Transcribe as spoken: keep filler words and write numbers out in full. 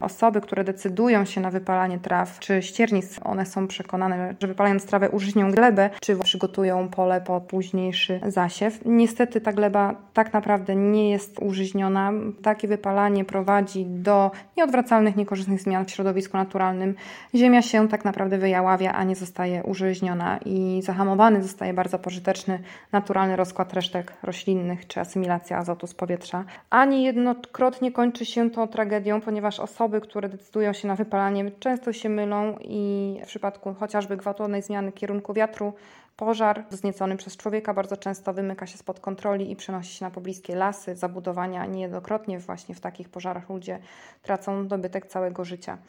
osoby, które decydują się na wypalanie traw czy ściernisk, one są przekonane, że wypalając trawę użyźnią glebę, czy przygotują pole pod późniejszy zasiew. Niestety ta gleba tak naprawdę nie jest użyźniona. Takie wypalanie prowadzi do nieodwracalnych, niekorzystnych zmian w środowisku naturalnym. Ziemia się tak naprawdę wyjaławia, a nie zostaje użyźniona i zahamowany zostaje bardzo pożyteczny, naturalny rozkład resztek roślinnych czy asymilacja azotu z powietrza. Ani jednokrotnie kończy się to tragedią, ponieważ osoby, które decydują się na wypalanie, często się mylą i w przypadku chociażby gwałtownej zmiany kierunku wiatru, pożar wzniecony przez człowieka bardzo często wymyka się spod kontroli i przenosi się na pobliskie lasy, zabudowania. Niejednokrotnie właśnie w takich pożarach ludzie tracą dobytek całego życia.